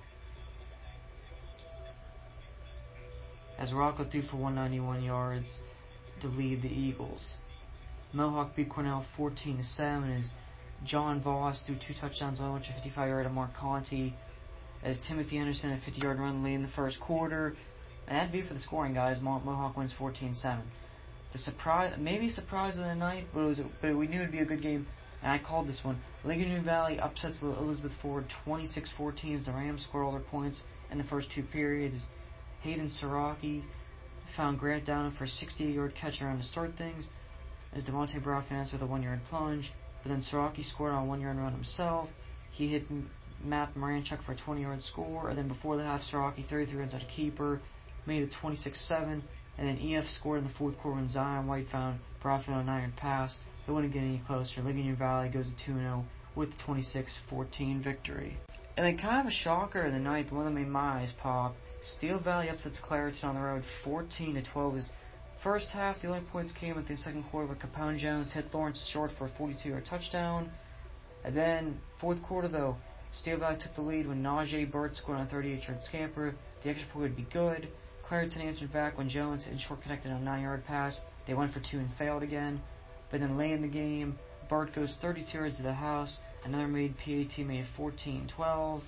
As Rocco threw for 191 yards to lead the Eagles. Mohawk beat Cornell 14-7 as John Voss threw 2 touchdowns, one which a 55-yard to Mark Conti, as Timothy Anderson a 50-yard run late in the first quarter. And that'd be for the scoring, guys. Mohawk wins 14-7. The surprise of the night, but we knew it'd be a good game, and I called this one. Ligonier Valley upsets Elizabeth Ford 26-14 as the Rams scored all their points in the first 2 periods. Hayden Siraki found Grant Down for a 68-yard catch around to start things, as Devontae Brown finished with a 1-yard plunge, but then Siraki scored on a 1-yard run himself. He hit Matt Moranchuk for a 20-yard score, and then before the half, Siraki 33 runs out of keeper, made it 26-7, and then EF scored in the fourth quarter when Zion White found Bradford on a 9-yard pass. They wouldn't get any closer. Ligonier Valley goes to 2-0 with the 26-14 victory. And then kind of a shocker in the night, the one that made my eyes pop. Steel Valley upsets Clariton on the road 14-12. His first half, the only points came at the second quarter where Capone Jones hit Lawrence short for a 42-yard touchdown. And then fourth quarter though, Steel Valley took the lead when Najee Burt scored on a 38-yard scamper. The extra point would be good. Clariton answered back when Jones hit short connected on a 9-yard pass. They went for 2 and failed again. But then late in the game, Burt goes 32 yards to the house. Another made PAT made 14-12.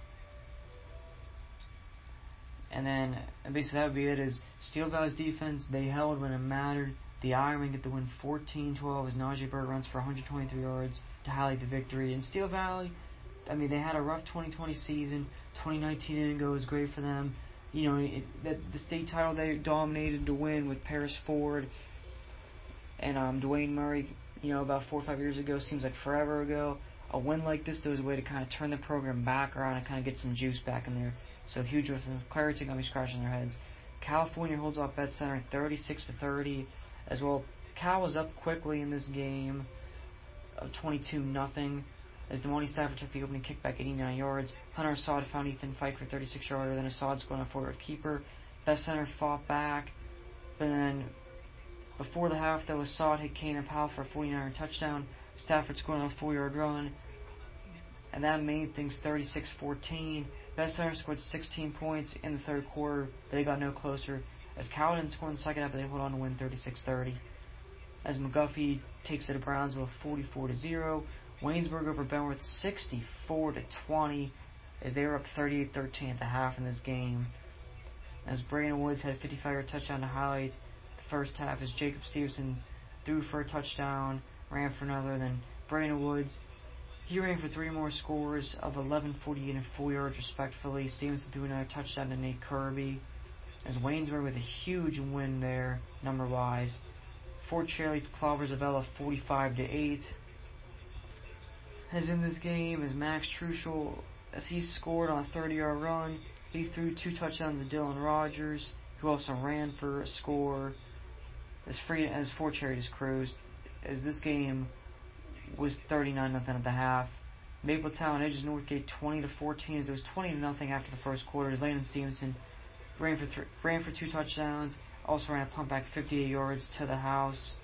And then basically that would be it. Is Steel Valley's defense, they held when it mattered. The Ironmen get the win 14-12 as Najee Burt runs for 123 yards to highlight the victory. And Steel Valley, they had a rough 2020 season. 2019 didn't go as great for them. The state title they dominated to win with Paris Ford and Dwayne Murray, about 4 or 5 years ago. Seems like forever ago. A win like this, there was a way to kind of turn the program back around and kind of get some juice back in there. So huge with them. Clariton going to be scratching their heads. California holds off Bet Center 36-30 as well. Cal was up quickly in this game of 22-0 as Damani Stafford took the opening kickback 89 yards. Hunter Assad found Ethan Fike for 36-yarder. Then Assad scored on a 4-yard keeper. Bet Center fought back. But then before the half, though, Assad hit Kaner Powell for a 49-yard touchdown. Stafford scored on a 4-yard run. And that made things 36-14. Bet Center scored 16 points in the third quarter, but they got no closer. As Cal didn't score in the second half, but they hold on to win 36-30. As McGuffey takes it to Brownsville 44-0. Waynesburg over Benworth 64-20 as they were up 38-13 at the half in this game. As Brandon Woods had a 55-yard touchdown to highlight the first half as Jacob Stevenson threw for a touchdown, ran for another, then Brandon Woods, he ran for 3 more scores of 11, 48, and 4 yards respectively. Stevenson threw another touchdown to Nate Kirby. As Waynesburg with a huge win there, number-wise. Fort Shirley Clovers of Ella 45-8. As in this game, as Max Truschel, as he scored on a 30-yard run, he threw 2 touchdowns to Dylan Rogers, who also ran for a score. As Fort Cherry just cruised, as this game was 39-0 at the half. Mapletown edges Northgate 20-14 as it was 20-0 after the first quarter. As Landon Stevenson ran for 2 touchdowns, also ran a punt back 58 yards to the house.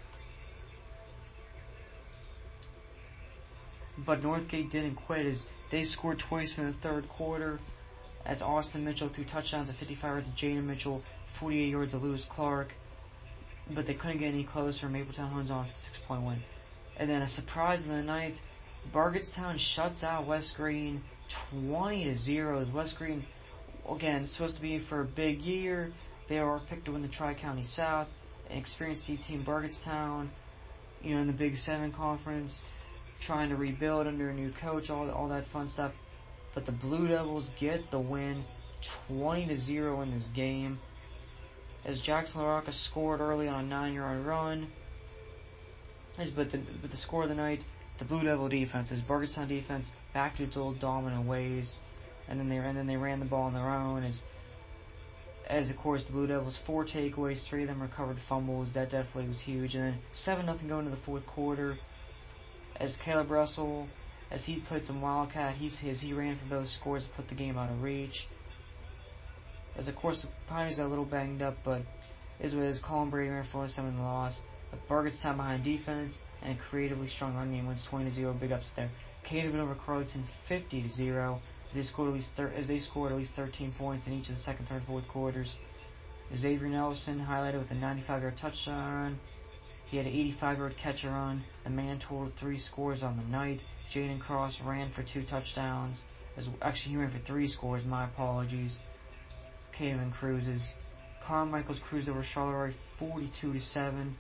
But Northgate didn't quit as they scored twice in the third quarter. As Austin Mitchell threw touchdowns at 55 yards to Jaden Mitchell, 48 yards to Lewis Clark. But they couldn't get any closer. Mapletown holds on for the 6-point win. And then a surprise of the night, Burgettstown shuts out West Green 20-0. As West Green, again, supposed to be for a big year. They are picked to win the Tri-County South. An experienced team, Burgettstown, in the Big 7 conference, trying to rebuild under a new coach, all that fun stuff. But the Blue Devils get the win 20-0 in this game. As Jackson LaRocca scored early on a 9-yard run. But the score of the night, the Blue Devil defense, as Burgettstown defense back to its old dominant ways, and then they ran the ball on their own. As of course the Blue Devils 4 takeaways, 3 of them recovered fumbles. That definitely was huge. And then 7-0 going into the fourth quarter. As Caleb Russell, as he played some Wildcat, he ran for those scores to put the game out of reach. As of course the Pioneers got a little banged up, but as Colin Brady ran for 7 in the loss. But Burgettstown behind defense and a creatively strong run game wins 20-0. Big ups there. Cadeville over Carleton 50-0. They scored at least 13 points in each of the second, third, fourth quarters. Xavier Nelson highlighted with a 95-yard touchdown run. He had an 85-yard catcher run. The man totaled 3 scores on the night. Jaden Cross ran for 2 touchdowns. Actually, he ran for 3 scores. My apologies. Caden cruises. Carmichael's cruised over Charleroi 42-7.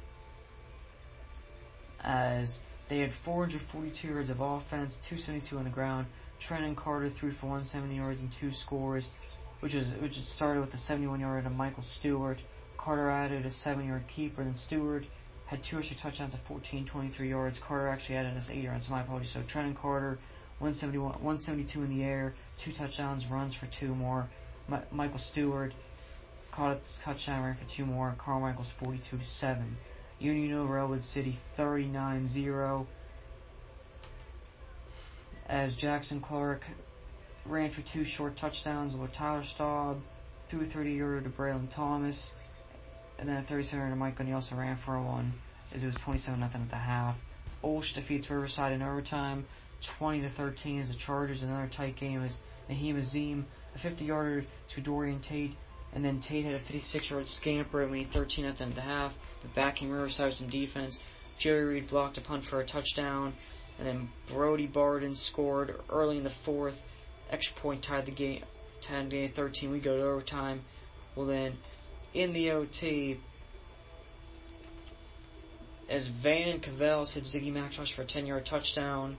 As they had 442 yards of offense, 272 on the ground. Trenton Carter threw for 170 yards and 2 scores, which started with a 71-yard to Michael Stewart. Carter added a 7-yard keeper, and Stewart had 2 extra touchdowns at 23 yards. Carter actually added us 8 yards, so my apologies. So Trenton Carter, 172 in the air, 2 touchdowns, runs for 2 more. Michael Stewart caught a touchdown, ran for 2 more. Carmichael's 42-7. Union over Elwood City 39-0. As Jackson Clark ran for 2 short touchdowns, with Tyler Staub threw a 30-yarder to Braylon Thomas, and then a 37-yarder to Mike Gunny also ran for a 1, as it was 27-0 at the half. Olsh defeats Riverside in overtime 20-13 as the Chargers. Another tight game as Naheem Azim a 50-yarder to Dorian Tate. And then Tate had a 56-yard scamper and made 13 at the half. But backing Riverside with some defense, Jerry Reed blocked a punt for a touchdown. And then Brody Barden scored early in the fourth. Extra point tied the game 13. We go to overtime. Well then, in the OT, as Van Cavell hit Ziggy McIntosh for a 10-yard touchdown.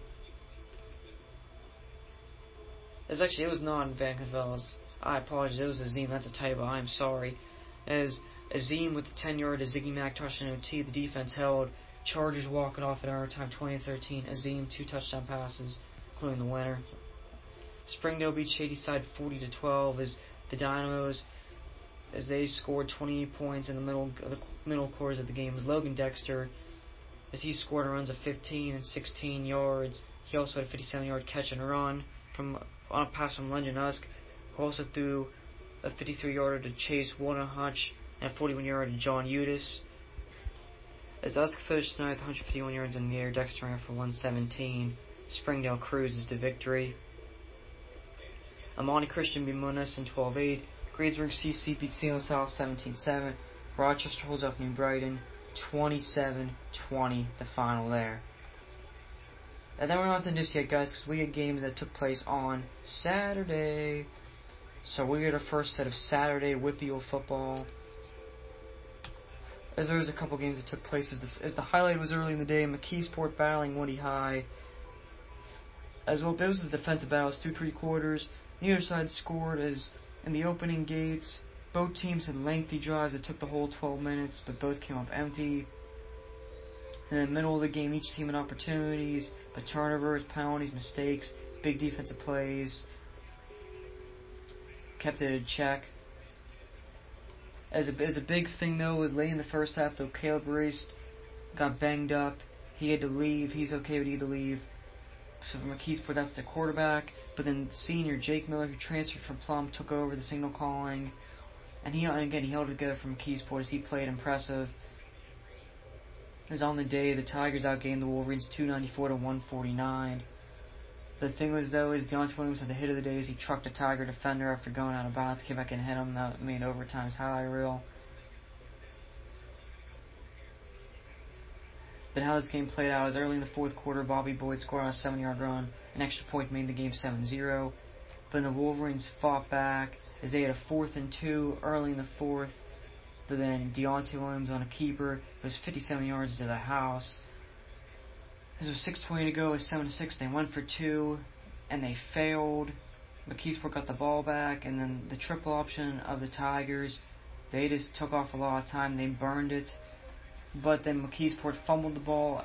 It was not Van Cavell's. I apologize, it was Azim, that's a typo, I'm sorry. As Azim with the 10-yard to Ziggy McIntosh in OT, the defense held. Chargers walking off at overtime 20-13. Azim 2 touchdown passes, including the winner. Springdale beat Shadyside 40-12 as the Dynamos, as they scored 28 points in the middle quarters of the game. Was Logan Dexter, as he scored runs of 15 and 16 yards. He also had a 57-yard catch and run on a pass from Lennon Usk, who also threw a 53-yarder to Chase Hutch and a 41-yarder to John Udis. As Usk finished tonight with 151 yards in the air, Dexter ran for 117. Springdale cruises to victory. Amani Christian beat Monessen 12-8. Greensburg CC beat St. Louis South 17-7. Rochester holds off New Brighton 27-20, the final there. And then we're not done just yet, guys, because we had games that took place on Saturday. So we got our first set of Saturday WPIAL football. As there was a couple games that took place, as the highlight was early in the day, McKeesport battling Woody High. As well, this was defensive battles through 3 quarters. Neither side scored as in the opening gates. Both teams had lengthy drives that took the whole 12 minutes, but both came up empty. In the middle of the game, each team had opportunities, but turnovers, penalties, mistakes, big defensive plays kept it in check. As a big thing, though, was late in the first half, though, Caleb Reese got banged up. He had to leave. He's okay, but he had to leave. So for McKeesport, that's the quarterback. But then senior Jake Miller, who transferred from Plum, took over the signal calling. And he held it together for McKeesport as he played impressive. As on the day, the Tigers outgained the Wolverines 294 to 149. The thing was, though, is Deontay Williams had the hit of the day as he trucked a Tiger defender after going out of bounds, came back and hit him. That made overtime's highlight reel. But how this game played out is early in the fourth quarter, Bobby Boyd scored on a 7-yard run. An extra point made the game 7-0. But then the Wolverines fought back as they had a 4th and 2 early in the fourth. But then Deontay Williams on a keeper. It was 57 yards to the house. As it was 6:20 to go, it was 7-6. They went for 2, and they failed. McKeesport got the ball back, and then the triple option of the Tigers, they just took off a lot of time. They burned it. But then McKeesport fumbled the ball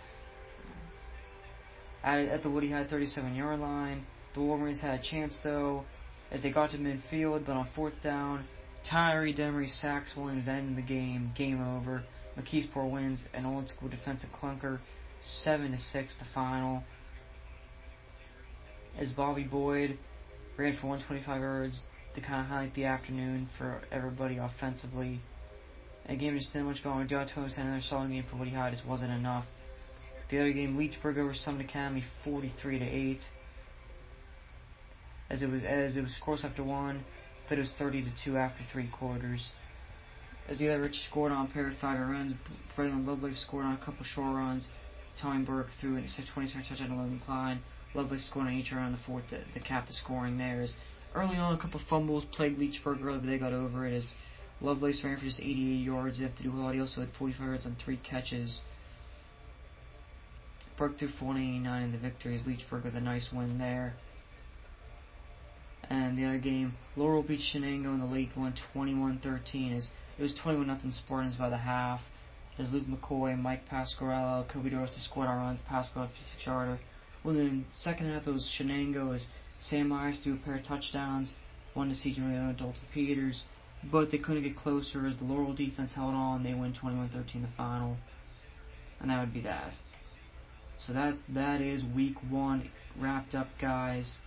at the Woody Hyde 37-yard line. The Wolverines had a chance, though, as they got to midfield, but on 4th down, Tyree Demery sacks Williams, ended the game. Game over. McKeesport wins an old-school defensive clunker, 7-6 the final. As Bobby Boyd ran for 125 yards to kind of highlight the afternoon for everybody offensively. And the game just didn't much go on. Deontay Williams had another solid game for Woody Hyde. Just wasn't enough. The other game, Leechburg over Summit Academy, 43-8. As it was scoreless after 1, but it was 30-2 after 3 quarters. As the other Rich scored on a pair of 5 runs, Braylon Lovelace scored on a couple short runs. Tommy Burke threw a 20-yard touchdown to Logan Klein. Lovelace scored on each run on the 4th that capped the scoring there. As early on, a couple fumbles plagued Leechburg early, but they got over it. As Lovelace ran for just 88 yards. They have to do a lot. He also had 45 yards on 3 catches. Burke threw for 189 in the victory as Leechburg with a nice win there. And the other game, Laurel beat Shenango in the late one, 21-13. As it was 21-0 Spartans by the half. As Luke McCoy, Mike Pasquarello, Kobe DeRosa scored on runs. Pasquarello 56-yarder. Well, in the second half, it was Shenango as Sam Myers threw a pair of touchdowns. One to CJ Rio and Dalton Peters. But they couldn't get closer as the Laurel defense held on. They win 21-13 the final. And that would be that. So that is week 1 wrapped up, guys.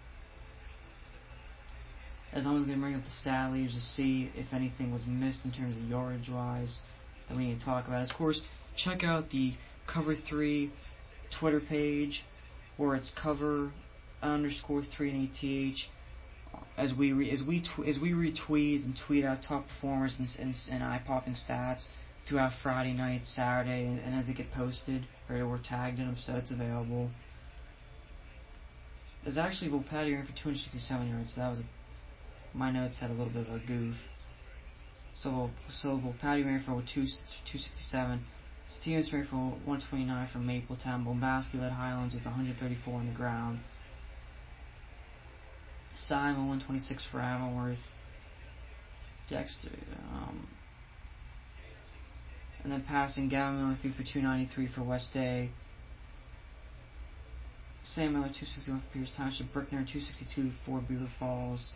As I was going to bring up the stat leaves to see if anything was missed in terms of yardage-wise that we need to talk about. Of course, check out the Cover 3 Twitter page where it's cover_3 and ATH. As we retweet and tweet out top performers and eye-popping stats throughout Friday night, Saturday, and as they get posted, or we're tagged in them, so it's available. There's actually Patty ran for 267 yards. So that was my notes had a little bit of a goof. So Patty ran for 267. Stevens ran for 129 from Mapletown. Bombasky led Highlands with 134 on the ground. Simon 126 for Avonworth. Dexter, and then passing, Gavin Miller threw for 293 for West Day. Sam Miller 261 for Pierce Township. Brickner 262 for Beaver Falls.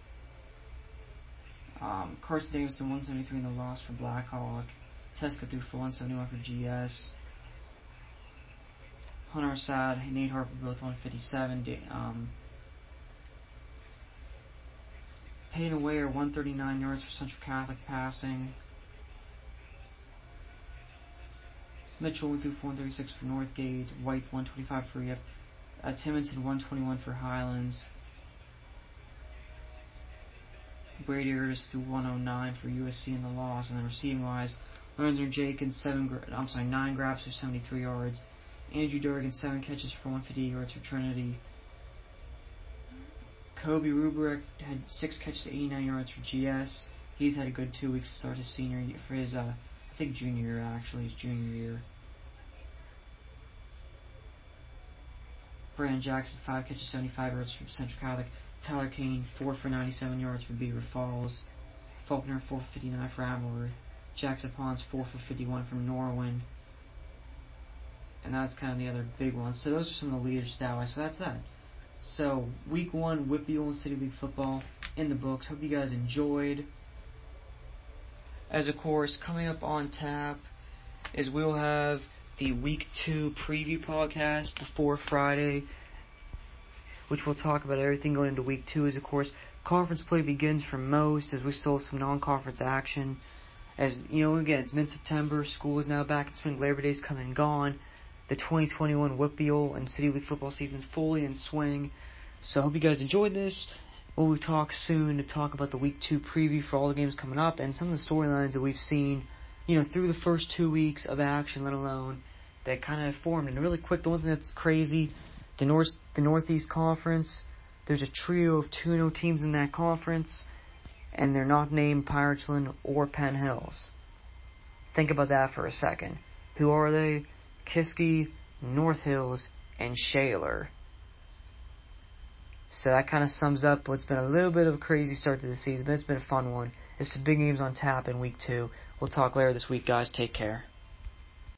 Carson Davison 173 in the loss for Blackhawk. Tesca threw for 171 for GS. Hunter Assad, Nate Harper both 157. Payne Wayer 139 yards for Central Catholic passing. Mitchell threw for 136 for Northgate. White 125 for EF. Timonson 121 for Highlands. Brady Curtis threw 109 for USC in the loss. And then receiving wise, Lorenzo Jenkins 9 grabs for 73 yards. Andrew Durgan 7 catches for 158 yards for Trinity. Kobe Rubrick had 6 catches, 89 yards for GS. He's had a good 2 weeks to start his senior year, for his, junior year, actually, his junior year. Brandon Jackson, 5 catches, 75 yards for Central Catholic. Tyler Kane, 4 for 97 yards for Beaver Falls. Faulkner, 4 for 59 for Avonworth. Jackson Pons, 4 for 51 from Norwin. and that's kind of the other big one. So those are some of the leaders stat-wise. So that's that. So week 1, WPIAL and City League football in the books. Hope you guys enjoyed. As of course, coming up on tap is we'll have the week 2 preview podcast before Friday, which will talk about everything going into week 2. As of course, conference play begins for most, as we still have some non-conference action. As you know, again, it's mid-September. School is now back in spring. Labor Day's come and gone. The 2021 WPIAL and City League football season's fully in swing. So I hope you guys enjoyed this. We'll talk soon to talk about the week 2 preview for all the games coming up and some of the storylines that we've seen, through the first 2 weeks of action, let alone that kind of formed. And really quick, the one thing that's crazy, the Northeast Conference, there's a trio of 2-0 teams in that conference, and they're not named Pirateland or Penn Hills. Think about that for a second. Who are they? Kiski, North Hills, and Shaler. So that kind of sums up what's been a little bit of a crazy start to the season, but it's been a fun one. There's some big games on tap in week 2. We'll talk later this week, guys. Take care.